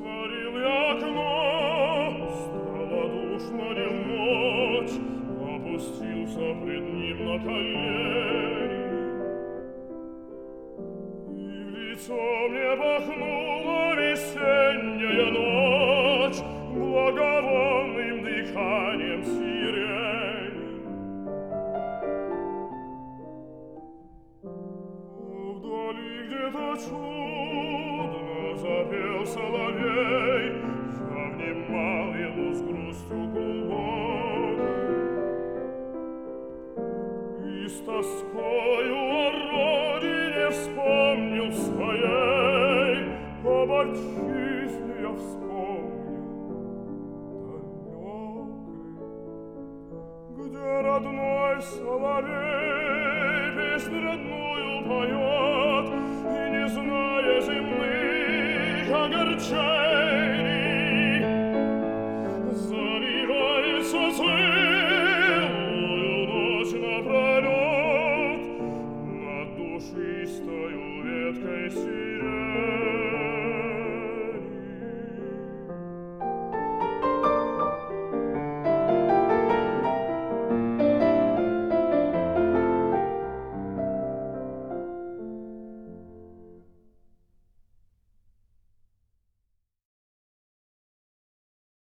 Растворил я окно, стало душно не в ночь, опустился пред ним на колени. И в лицо мне пахнула весенняя ночь благовонным дыханием сирени. Вдали где-то чудно запел соловей, я внимал ему с грустью глубокой и с тоскою о родине вспомнил своей, об отчизне я вспомнил далекой, где родной соловей песнь родную поет, и не зная земных огорчений